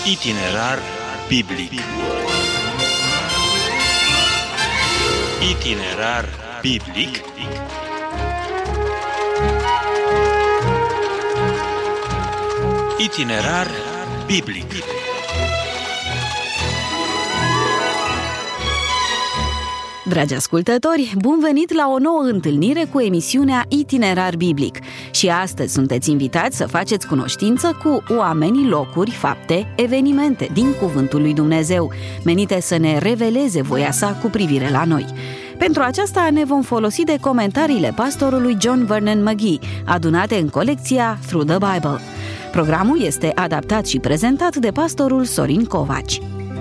Itinerar biblic. Itinerar biblic. Itinerar biblic. Dragi ascultători, bun venit la o nouă întâlnire cu emisiunea Itinerar Biblic. Și astăzi sunteți invitați să faceți cunoștință cu oamenii, locuri, fapte, evenimente din Cuvântul lui Dumnezeu, menite să ne reveleze voia sa cu privire la noi. Pentru aceasta ne vom folosi de comentariile pastorului John Vernon McGee, adunate în colecția Through the Bible. Programul este adaptat și prezentat de pastorul Sorin Covaci.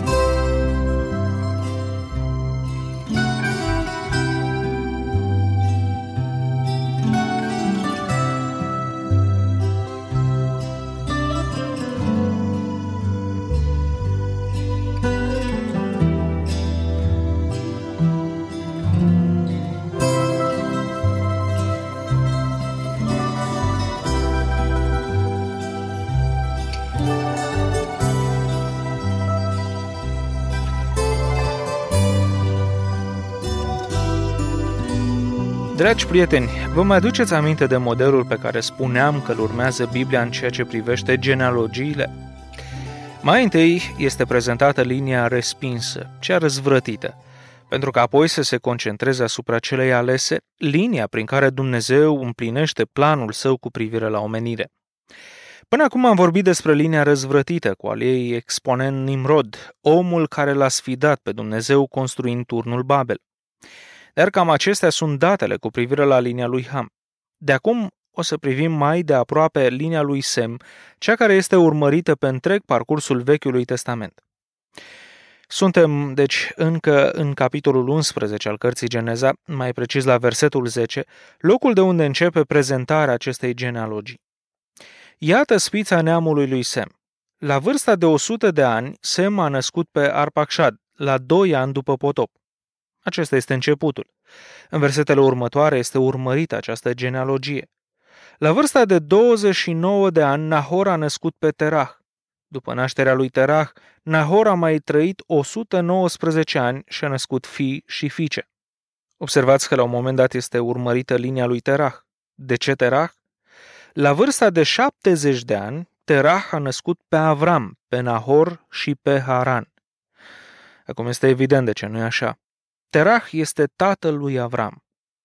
Dragi prieteni, vă mai aduceți aminte de modelul pe care spuneam că îl urmează Biblia în ceea ce privește genealogiile? Mai întâi este prezentată linia respinsă, cea răzvrătită, pentru că apoi să se concentreze asupra celei alese, linia prin care Dumnezeu împlinește planul său cu privire la omenire. Până acum am vorbit despre linia răzvrătită, cu al ei exponent Nimrod, omul care l-a sfidat pe Dumnezeu construind turnul Babel. Dar cam acestea sunt datele cu privire la linia lui Ham. De acum o să privim mai de aproape linia lui Sem, cea care este urmărită pe întreg parcursul Vechiului Testament. Suntem, deci, încă în capitolul 11 al cărții Geneza, mai precis la versetul 10, locul de unde începe prezentarea acestei genealogii. Iată spița neamului lui Sem. La vârsta de 100 de ani, Sem a născut pe Arpacshad, la 2 ani după potop. Acesta este începutul. În versetele următoare este urmărită această genealogie. La vârsta de 29 de ani, Nahor a născut pe Terah. După nașterea lui Terah, Nahor a mai trăit 119 ani și a născut fii și fiice. Observați că la un moment dat este urmărită linia lui Terah. De ce Terah? La vârsta de 70 de ani, Terah a născut pe Avram, pe Nahor și pe Haran. Acum este evident de ce nu e așa. Terah este tatăl lui Avram.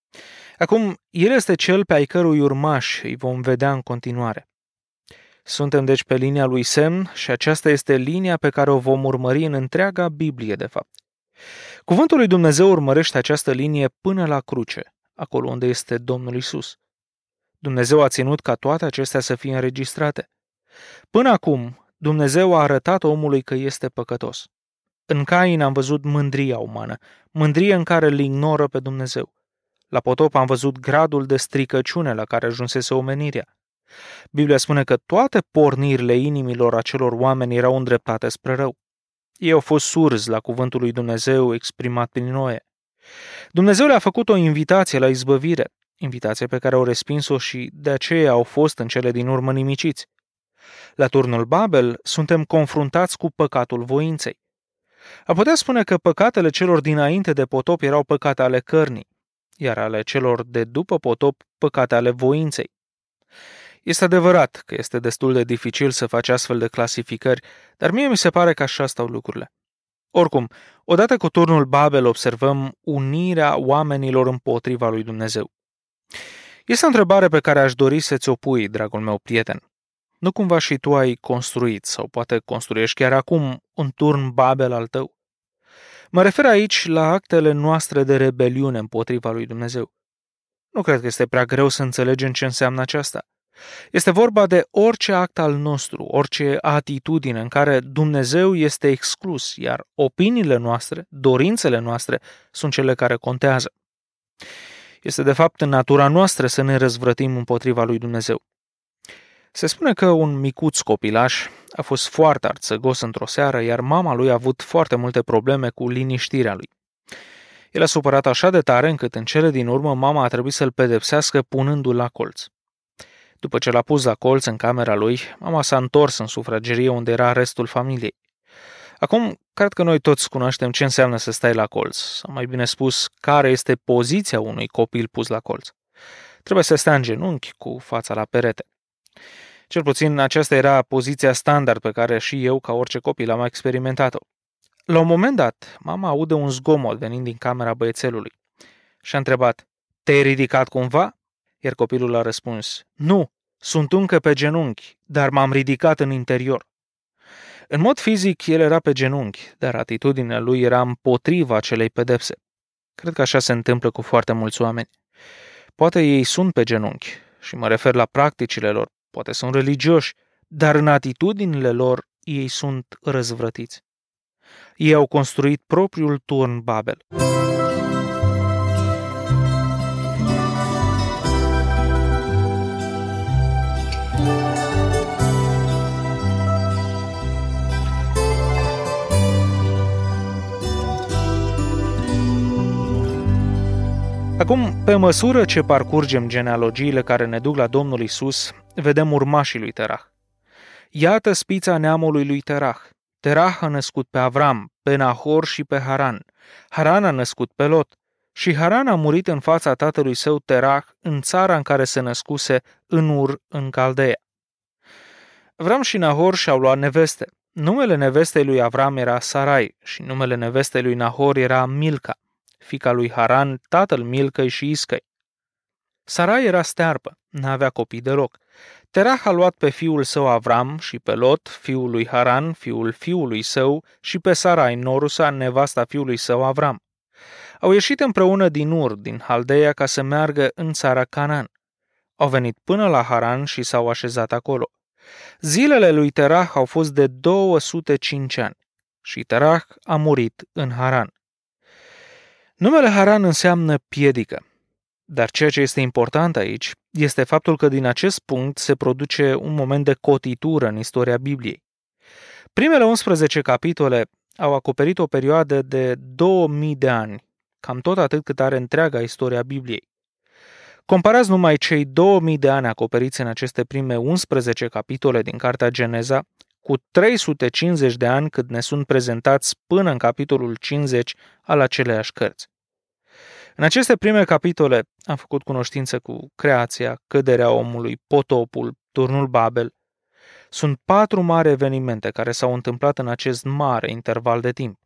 Acum, el este cel pe ai cărui urmași îi vom vedea în continuare. Suntem deci pe linia lui Sem și aceasta este linia pe care o vom urmări în întreaga Biblie, de fapt. Cuvântul lui Dumnezeu urmărește această linie până la cruce, acolo unde este Domnul Isus. Dumnezeu a ținut ca toate acestea să fie înregistrate. Până acum, Dumnezeu a arătat omului că este păcătos. În Cain am văzut mândria umană, mândrie în care îl ignoră pe Dumnezeu. La potop am văzut gradul de stricăciune la care ajunsese omenirea. Biblia spune că toate pornirile inimilor acelor oameni erau îndreptate spre rău. Ei au fost surzi la cuvântul lui Dumnezeu exprimat prin Noe. Dumnezeu le-a făcut o invitație la izbăvire, invitație pe care au respins-o și de aceea au fost în cele din urmă nimiciți. La turnul Babel suntem confruntați cu păcatul voinței. A putea spune că păcatele celor dinainte de potop erau păcate ale cărnii, iar ale celor de după potop păcate ale voinței. Este adevărat că este destul de dificil să faci astfel de clasificări, dar mie mi se pare că așa stau lucrurile. Oricum, odată cu turnul Babel observăm unirea oamenilor împotriva lui Dumnezeu. Este o întrebare pe care aș dori să ți-o pui, dragul meu prieten. Nu cumva și tu ai construit sau poate construiești chiar acum un turn Babel al tău? Mă refer aici la actele noastre de rebeliune împotriva lui Dumnezeu. Nu cred că este prea greu să înțelegem ce înseamnă aceasta. Este vorba de orice act al nostru, orice atitudine în care Dumnezeu este exclus, iar opiniile noastre, dorințele noastre sunt cele care contează. Este de fapt în natura noastră să ne răzvrătim împotriva lui Dumnezeu. Se spune că un micuț copilaș a fost foarte arțăgos într-o seară, iar mama lui a avut foarte multe probleme cu liniștirea lui. El a supărat așa de tare încât în cele din urmă mama a trebuit să-l pedepsească punându-l la colț. După ce l-a pus la colț în camera lui, mama s-a întors în sufragerie unde era restul familiei. Acum, cred că noi toți cunoaștem ce înseamnă să stai la colț, sau mai bine spus, care este poziția unui copil pus la colț. Trebuie să stea în genunchi, cu fața la perete. Cel puțin aceasta era poziția standard pe care și eu, ca orice copil, am experimentat-o. La un moment dat, mama aude un zgomot venind din camera băiețelului și a întrebat: "Te-ai ridicat cumva?" Iar copilul a răspuns: "Nu, sunt încă pe genunchi, dar m-am ridicat în interior." În mod fizic, el era pe genunchi, dar atitudinea lui era împotriva acelei pedepse. Cred că așa se întâmplă cu foarte mulți oameni. Poate ei sunt pe genunchi, și mă refer la practicile lor, poate sunt religioși, dar în atitudinile lor ei sunt răzvrătiți. Ei au construit propriul turn Babel. Acum, pe măsură ce parcurgem genealogiile care ne duc la Domnul Isus, vedem urmașii lui Terah. Iată spița neamului lui Terah. Terah a născut pe Avram, pe Nahor și pe Haran. Haran a născut pe Lot. Și Haran a murit în fața tatălui său Terah în țara în care se născuse, în Ur, în Caldeea. Avram și Nahor și-au luat neveste. Numele nevestei lui Avram era Sarai și numele nevestei lui Nahor era Milca, fiica lui Haran, tatăl Milcăi și Iscăi. Sarai era stearpă, n-avea copii deloc. Terah a luat pe fiul său Avram și pe Lot, fiul lui Haran, fiul fiului său, și pe Sarai, Norusa, nevasta fiului său Avram. Au ieșit împreună din Ur, din Haldeia, ca să meargă în țara Canaan. Au venit până la Haran și s-au așezat acolo. Zilele lui Terah au fost de 205 ani și Terah a murit în Haran. Numele Haran înseamnă piedică, dar ceea ce este important aici este faptul că din acest punct se produce un moment de cotitură în istoria Bibliei. Primele 11 capitole au acoperit o perioadă de 2000 de ani, cam tot atât cât are întreaga istoria Bibliei. Comparați numai cei 2000 de ani acoperiți în aceste prime 11 capitole din Cartea Geneza cu 350 de ani cât ne sunt prezentați până în capitolul 50 al aceleiași cărți. În aceste prime capitole am făcut cunoștință cu creația, căderea omului, potopul, turnul Babel. Sunt 4 mari evenimente care s-au întâmplat în acest mare interval de timp.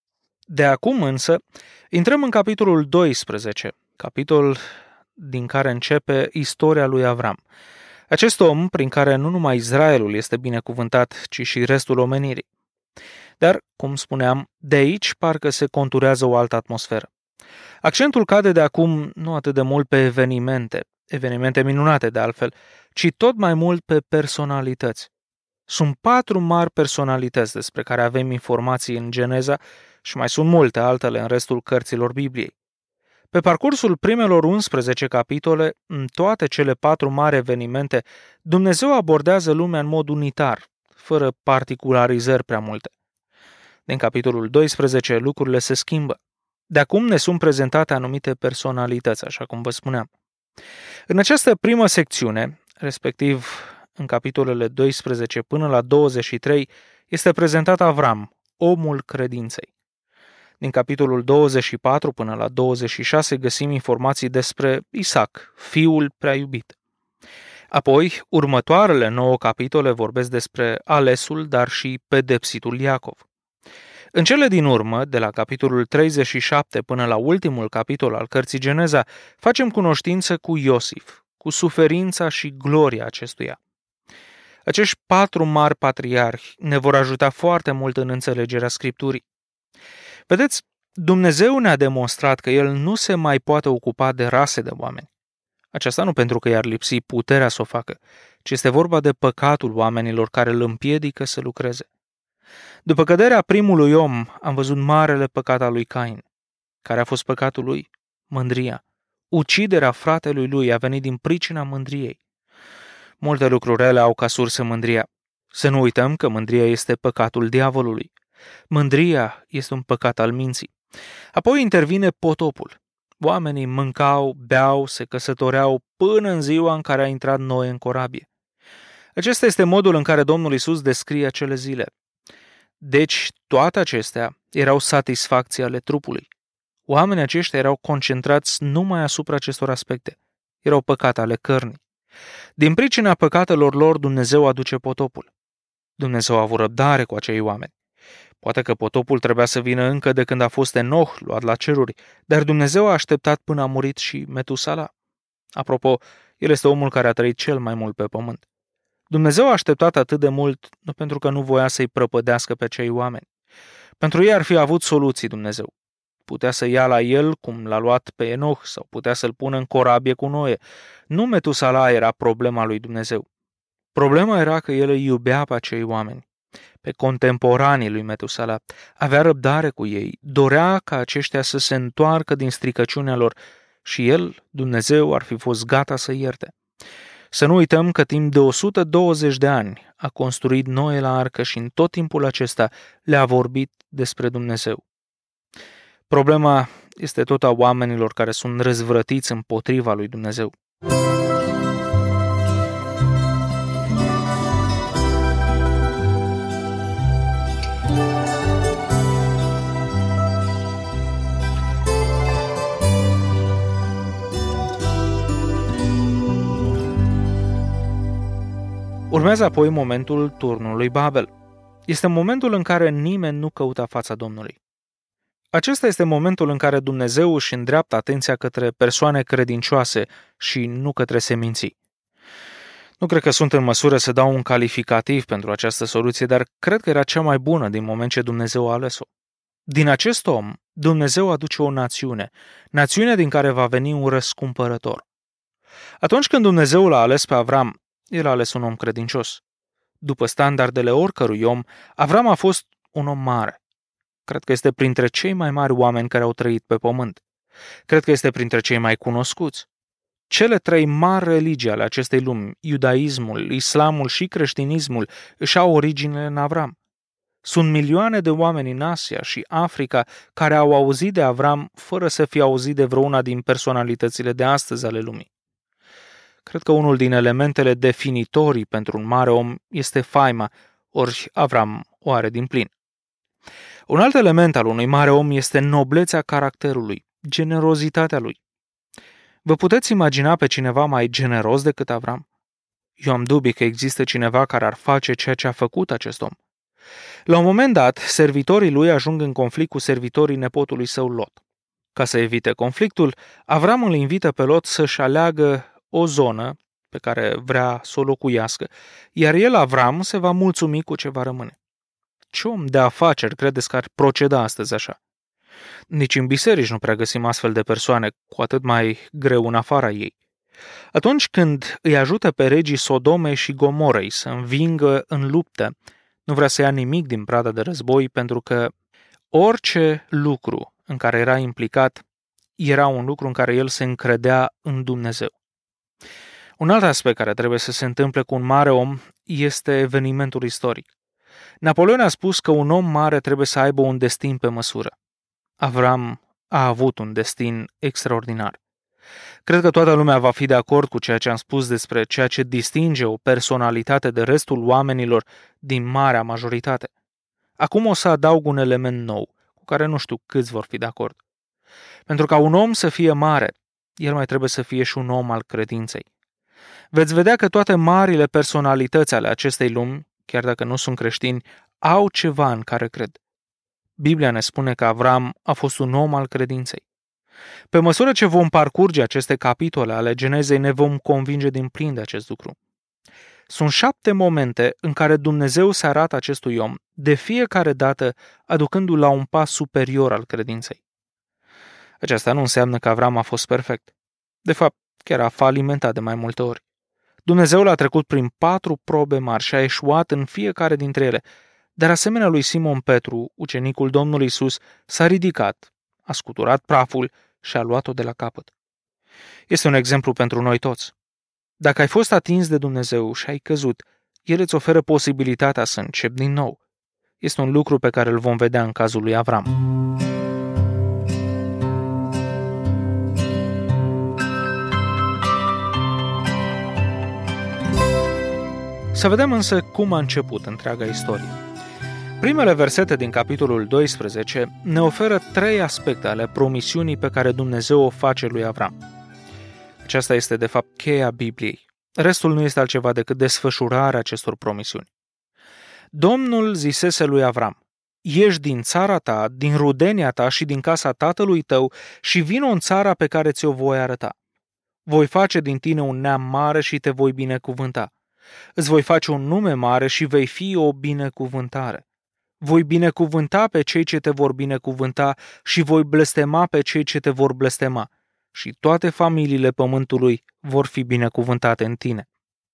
De acum însă, intrăm în capitolul 12, capitol din care începe istoria lui Avram. Acest om prin care nu numai Israelul este binecuvântat, ci și restul omenirii. Dar, cum spuneam, de aici parcă se conturează o altă atmosferă. Accentul cade de acum nu atât de mult pe evenimente minunate de altfel, ci tot mai mult pe personalități. Sunt 4 mari personalități despre care avem informații în Geneza și mai sunt multe altele în restul cărților Bibliei. Pe parcursul primelor 11 capitole, în toate cele 4 mari evenimente, Dumnezeu abordează lumea în mod unitar, fără particularizări prea multe. Din capitolul 12 lucrurile se schimbă. De acum ne sunt prezentate anumite personalități, așa cum vă spuneam. În această primă secțiune, respectiv în capitolele 12 până la 23, este prezentat Avram, omul credinței. Din capitolul 24 până la 26 găsim informații despre Isaac, fiul prea iubit. Apoi, următoarele 9 capitole vorbesc despre alesul, dar și pedepsitul Iacov. În cele din urmă, de la capitolul 37 până la ultimul capitol al cărții Geneza, facem cunoștință cu Iosif, cu suferința și gloria acestuia. Acești 4 mari patriarhi ne vor ajuta foarte mult în înțelegerea Scripturii. Vedeți, Dumnezeu ne-a demonstrat că El nu se mai poate ocupa de rase de oameni. Aceasta nu pentru că i-ar lipsi puterea să o facă, ci este vorba de păcatul oamenilor care îl împiedică să lucreze. După căderea primului om, am văzut marele păcat al lui Cain. Care a fost păcatul lui? Mândria. Uciderea fratelui lui a venit din pricina mândriei. Multe lucruri rele au ca sursă mândria. Să nu uităm că mândria este păcatul diavolului. Mândria este un păcat al minții. Apoi intervine potopul. Oamenii mâncau, beau, se căsătoreau până în ziua în care a intrat Noe în corabie. Acesta este modul în care Domnul Iisus descrie acele zile. Deci, toate acestea erau satisfacții ale trupului. Oamenii aceștia erau concentrați numai asupra acestor aspecte. Erau păcate ale cărnii. Din pricina păcatelor lor, Dumnezeu aduce potopul. Dumnezeu a avut răbdare cu acei oameni. Poate că potopul trebuia să vină încă de când a fost Enoch luat la ceruri, dar Dumnezeu a așteptat până a murit și Metusala. Apropo, el este omul care a trăit cel mai mult pe pământ. Dumnezeu a așteptat atât de mult nu pentru că nu voia să-i prăpădească pe cei oameni. Pentru ei ar fi avut soluții Dumnezeu. Putea să ia la el cum l-a luat pe Enoch sau putea să-l pună în corabie cu Noe. Nu Metusala era problema lui Dumnezeu. Problema era că el îi iubea pe acei oameni, pe contemporanii lui Metusala. Avea răbdare cu ei, dorea ca aceștia să se întoarcă din stricăciunea lor și el, Dumnezeu, ar fi fost gata să ierte. Să nu uităm că timp de 120 de ani a construit Noe la arcă și în tot timpul acesta le-a vorbit despre Dumnezeu. Problema este tot a oamenilor care sunt răzvrătiți împotriva lui Dumnezeu. Urmează apoi momentul turnului Babel. Este momentul în care nimeni nu căuta fața Domnului. Acesta este momentul în care Dumnezeu își îndreaptă atenția către persoane credincioase și nu către seminții. Nu cred că sunt în măsură să dau un calificativ pentru această soluție, dar cred că era cea mai bună din moment ce Dumnezeu a ales-o. Din acest om, Dumnezeu aduce o națiune din care va veni un răscumpărător. Atunci când Dumnezeu l-a ales pe Avram, el a ales un om credincios. După standardele oricărui om, Avram a fost un om mare. Cred că este printre cei mai mari oameni care au trăit pe pământ. Cred că este printre cei mai cunoscuți. Cele trei mari religii ale acestei lumi, iudaismul, islamul și creștinismul, își au originele în Avram. Sunt milioane de oameni în Asia și Africa care au auzit de Avram fără să fie auzit de vreuna din personalitățile de astăzi ale lumii. Cred că unul din elementele definitorii pentru un mare om este faima, ori Avram o are din plin. Un alt element al unui mare om este noblețea caracterului, generozitatea lui. Vă puteți imagina pe cineva mai generos decât Avram? Eu am dubii că există cineva care ar face ceea ce a făcut acest om. La un moment dat, servitorii lui ajung în conflict cu servitorii nepotului său Lot. Ca să evite conflictul, Avram îl invită pe Lot să-și aleagă o zonă pe care vrea să o locuiască, iar el, Avram, se va mulțumi cu ce va rămâne. Ce om de afaceri credeți că ar proceda astăzi așa? Nici în biserici nu prea găsim astfel de persoane, cu atât mai greu în afara ei. Atunci când îi ajută pe regii Sodomei și Gomorei să învingă în luptă, nu vrea să ia nimic din prada de război, pentru că orice lucru în care era implicat era un lucru în care el se încredea în Dumnezeu. Un alt aspect care trebuie să se întâmple cu un mare om este evenimentul istoric. Napoleon a spus că un om mare trebuie să aibă un destin pe măsură. Avram a avut un destin extraordinar. Cred că toată lumea va fi de acord cu ceea ce am spus despre ceea ce distinge o personalitate de restul oamenilor din marea majoritate. Acum o să adaug un element nou, cu care nu știu câți vor fi de acord. Pentru ca un om să fie mare, el mai trebuie să fie și un om al credinței. Veți vedea că toate marile personalități ale acestei lumi, chiar dacă nu sunt creștini, au ceva în care cred. Biblia ne spune că Avram a fost un om al credinței. Pe măsură ce vom parcurge aceste capitole ale Genezei, ne vom convinge din plin de acest lucru. Sunt 7 momente în care Dumnezeu se arată acestui om, de fiecare dată aducându-l la un pas superior al credinței. Aceasta nu înseamnă că Avram a fost perfect. De fapt, chiar a falimentat de mai multe ori. Dumnezeu l-a trecut prin 4 probe mari și a eșuat în fiecare dintre ele, dar asemenea lui Simon Petru, ucenicul Domnului Iisus, s-a ridicat, a scuturat praful și a luat-o de la capăt. Este un exemplu pentru noi toți. Dacă ai fost atins de Dumnezeu și ai căzut, El îți oferă posibilitatea să începi din nou. Este un lucru pe care îl vom vedea în cazul lui Avram. Să vedem însă cum a început întreaga istorie. Primele versete din capitolul 12 ne oferă 3 aspecte ale promisiunii pe care Dumnezeu o face lui Avram. Aceasta este de fapt cheia Bibliei. Restul nu este altceva decât desfășurarea acestor promisiuni. Domnul zisese lui Avram: ieși din țara ta, din rudenia ta și din casa tatălui tău și vino în țara pe care ți-o voi arăta. Voi face din tine un neam mare și te voi binecuvânta. Îți voi face un nume mare și vei fi o binecuvântare. Voi binecuvânta pe cei ce te vor binecuvânta și voi blestema pe cei ce te vor blestema. Și toate familiile pământului vor fi binecuvântate în tine.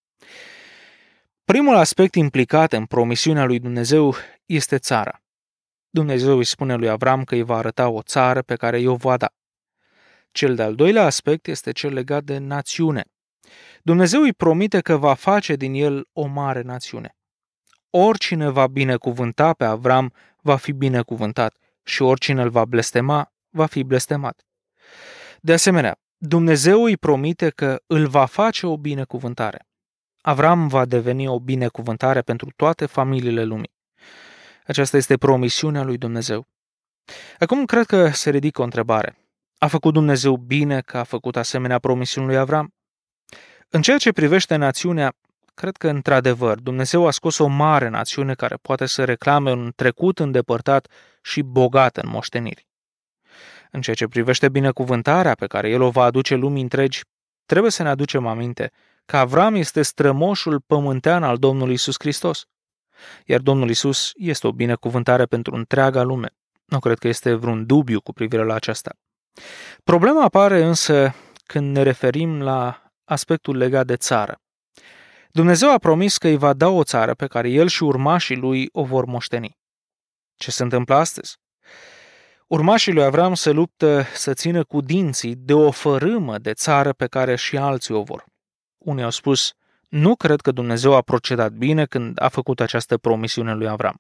Primul aspect implicat în promisiunea lui Dumnezeu este țara. Dumnezeu îi spune lui Avram că îi va arăta o țară pe care i-o va da. Cel de-al doilea aspect este cel legat de națiune. Dumnezeu îi promite că va face din el o mare națiune. Oricine va binecuvânta pe Avram va fi binecuvântat și oricine îl va blestema va fi blestemat. De asemenea, Dumnezeu îi promite că îl va face o binecuvântare. Avram va deveni o binecuvântare pentru toate familiile lumii. Aceasta este promisiunea lui Dumnezeu. Acum cred că se ridică o întrebare. A făcut Dumnezeu bine că a făcut asemenea promisiuni lui Avram? În ceea ce privește națiunea, cred că într-adevăr Dumnezeu a scos o mare națiune care poate să reclame un trecut îndepărtat și bogat în moșteniri. În ceea ce privește binecuvântarea pe care El o va aduce lumii întregi, trebuie să ne aducem aminte că Avram este strămoșul pământean al Domnului Iisus Hristos. Iar Domnul Iisus este o binecuvântare pentru întreaga lume. Nu cred că este vreun dubiu cu privire la aceasta. Problema apare însă când ne referim la aspectul legat de țară. Dumnezeu a promis că îi va da o țară pe care el și urmașii lui o vor moșteni. Ce se întâmplă astăzi? Urmașii lui Avram se luptă să țină cu dinții de o fărâmă de țară pe care și alții o vor. Unii au spus: nu cred că Dumnezeu a procedat bine când a făcut această promisiune lui Avram.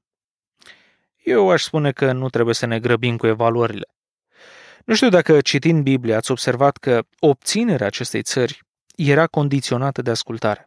Eu aș spune că nu trebuie să ne grăbim cu evaluările. Nu știu dacă citind Biblia ați observat că obținerea acestei țări era condiționată de ascultare.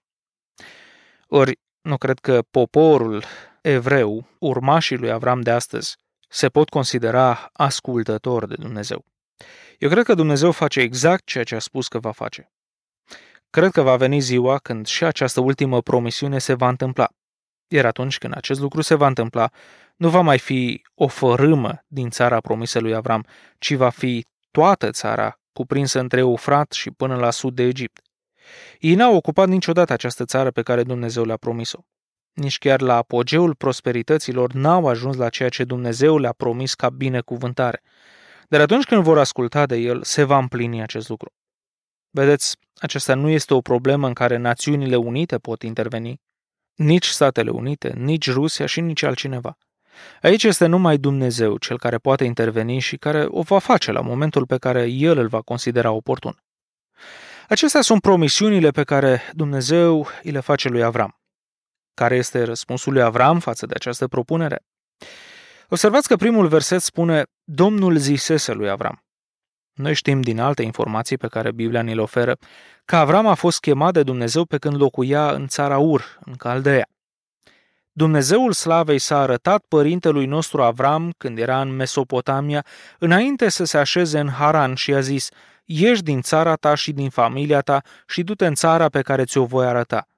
Ori nu cred că poporul evreu, urmașii lui Avram de astăzi, se pot considera ascultători de Dumnezeu. Eu cred că Dumnezeu face exact ceea ce a spus că va face. Cred că va veni ziua când și această ultimă promisiune se va întâmpla. Iar atunci când acest lucru se va întâmpla, nu va mai fi o fărâmă din țara promisă lui Avram, ci va fi toată țara cuprinsă între Eufrat și până la sud de Egipt. Ei n-au ocupat niciodată această țară pe care Dumnezeu le-a promis-o. Nici chiar la apogeul prosperităților n-au ajuns la ceea ce Dumnezeu le-a promis ca binecuvântare. Dar atunci când vor asculta de El, se va împlini acest lucru. Vedeți, aceasta nu este o problemă în care Națiunile Unite pot interveni, nici Statele Unite, nici Rusia și nici altcineva. Aici este numai Dumnezeu cel care poate interveni și care o va face la momentul pe care El îl va considera oportun. Acestea sunt promisiunile pe care Dumnezeu îi le face lui Avram. Care este răspunsul lui Avram față de această propunere? Observați că primul verset spune: Domnul zisese lui Avram. Noi știm din alte informații pe care Biblia ni le oferă că Avram a fost chemat de Dumnezeu pe când locuia în țara Ur, în Caldeea. Dumnezeul slavei s-a arătat părintelui nostru Avram când era în Mesopotamia, înainte să se așeze în Haran și a zis: ieși din țara ta și din familia ta și du-te în țara pe care ți-o voi arăta.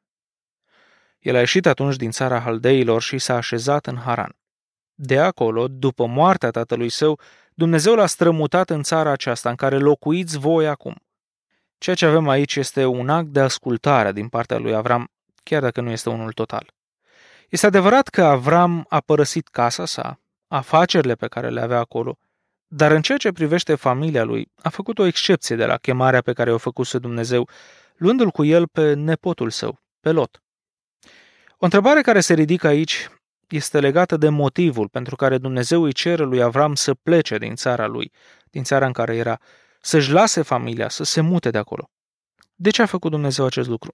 El a ieșit atunci din țara Haldeilor și s-a așezat în Haran. De acolo, după moartea tatălui său, Dumnezeu l-a strămutat în țara aceasta în care locuiți voi acum. Ceea ce avem aici este un act de ascultare din partea lui Avram, chiar dacă nu este unul total. Este adevărat că Avram a părăsit casa sa, afacerile pe care le avea acolo, dar în ceea ce privește familia lui, a făcut o excepție de la chemarea pe care o făcuse Dumnezeu, luându-l cu el pe nepotul său, pe Lot. O întrebare care se ridică aici este legată de motivul pentru care Dumnezeu îi cere lui Avram să plece din țara lui, din țara în care era, să-și lase familia, să se mute de acolo. De ce a făcut Dumnezeu acest lucru?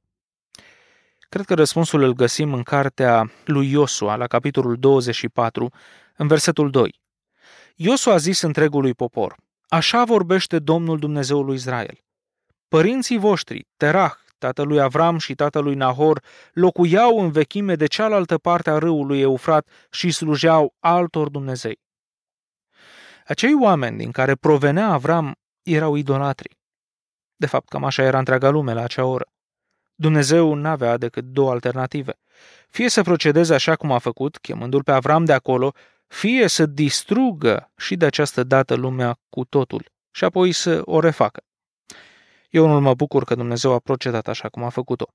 Cred că răspunsul îl găsim în cartea lui Iosua, la capitolul 24, în versetul 2. Iosua a zis întregului popor: așa vorbește Domnul Dumnezeul lui Israel. Părinții voștri, Terah, tatălui Avram și tatălui Nahor, locuiau în vechime de cealaltă parte a râului Eufrat și slujeau altor dumnezei. Acei oameni din care provenea Avram erau idolatri. De fapt, cam așa era întreaga lume la acea oră. Dumnezeu n-avea decât două alternative. Fie să procedeze așa cum a făcut, chemându-l pe Avram de acolo, fie să distrugă și de această dată lumea cu totul și apoi să o refacă. Eu unul mă bucur că Dumnezeu a procedat așa cum a făcut-o.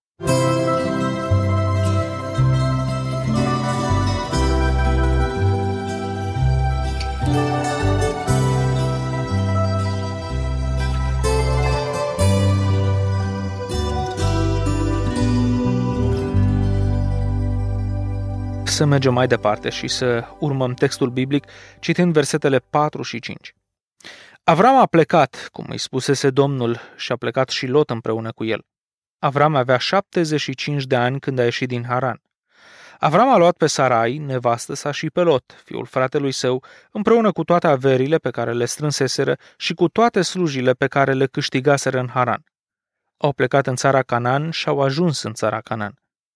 Să mergem mai departe și să urmăm textul biblic citind versetele 4 și 5. Avram a plecat, cum îi spusese Domnul, și a plecat și Lot împreună cu el. Avram avea 75 de ani când a ieșit din Haran. Avram a luat pe Sarai, nevastă sa, și pe Lot, fiul fratelui său, împreună cu toate averile pe care le strânseseră și cu toate slujile pe care le câștigaseră în Haran. Au plecat în țara Canaan și au ajuns în țara Canaan.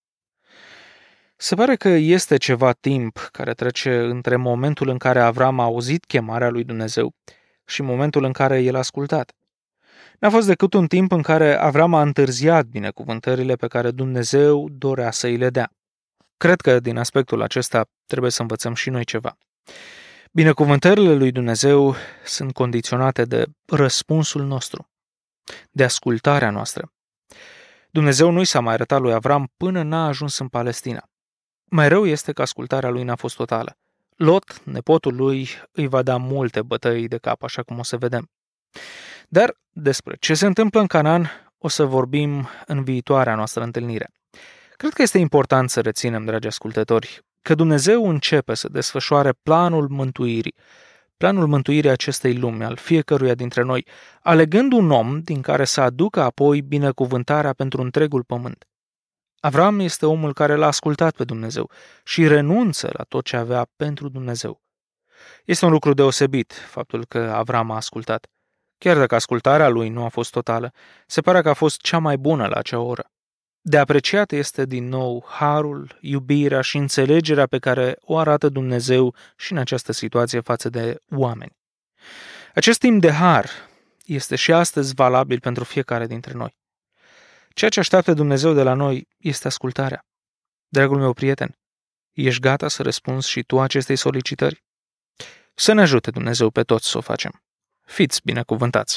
Se pare că este ceva timp care trece între momentul în care Avram a auzit chemarea lui Dumnezeu și momentul în care el a ascultat. N-a fost decât un timp în care Avram a întârziat binecuvântările pe care Dumnezeu dorea să îi le dea. Cred că din aspectul acesta trebuie să învățăm și noi ceva. Binecuvântările lui Dumnezeu sunt condiționate de răspunsul nostru, de ascultarea noastră. Dumnezeu nu i s-a mai arătat lui Avram până n-a ajuns în Palestina. Mai rău este că ascultarea lui n-a fost totală. Lot, nepotul lui, îi va da multe bătăi de cap, așa cum o să vedem. Dar despre ce se întâmplă în Canaan o să vorbim în viitoarea noastră întâlnire. Cred că este important să reținem, dragi ascultători, că Dumnezeu începe să desfășoare planul mântuirii acestei lumi, al fiecăruia dintre noi, alegând un om din care să aducă apoi binecuvântarea pentru întregul pământ. Avram este omul care l-a ascultat pe Dumnezeu și renunță la tot ce avea pentru Dumnezeu. Este un lucru deosebit faptul că Avram a ascultat. Chiar dacă ascultarea lui nu a fost totală, se pare că a fost cea mai bună la acea oră. De apreciat este din nou harul, iubirea și înțelegerea pe care o arată Dumnezeu și în această situație față de oameni. Acest timp de har este și astăzi valabil pentru fiecare dintre noi. Ceea ce așteaptă Dumnezeu de la noi este ascultarea. Dragul meu prieten, ești gata să răspunzi și tu acestei solicitări? Să ne ajute Dumnezeu pe toți să o facem. Fiți binecuvântați!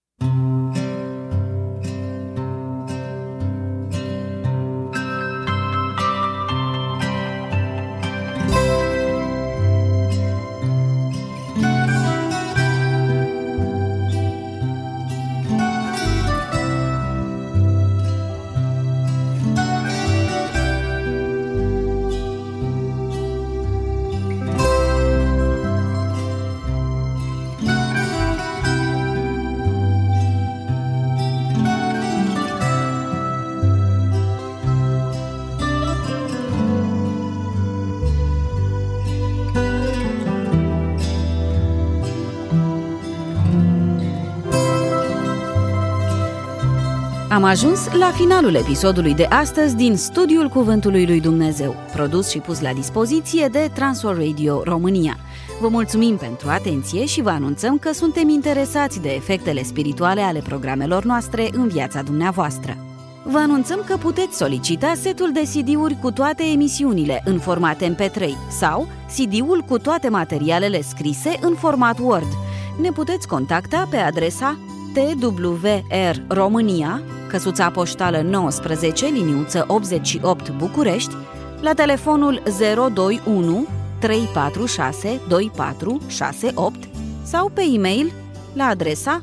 Am ajuns la finalul episodului de astăzi din Studiul Cuvântului lui Dumnezeu, produs și pus la dispoziție de Transworld Radio România. Vă mulțumim pentru atenție și vă anunțăm că suntem interesați de efectele spirituale ale programelor noastre în viața dumneavoastră. Vă anunțăm că puteți solicita setul de CD-uri cu toate emisiunile în format MP3 sau CD-ul cu toate materialele scrise în format Word. Ne puteți contacta pe adresa TWR România, căsuța poștală 19, liniuță 88 București, la telefonul 021 346 2468 sau pe e-mail la adresa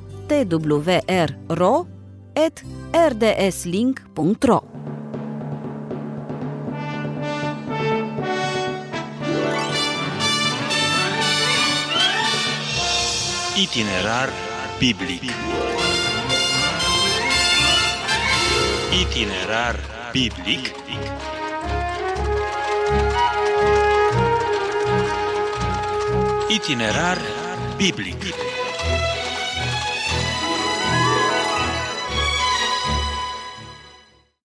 twrro@rdslink.ro. Itinerar biblic. Itinerar biblic. Itinerar biblic.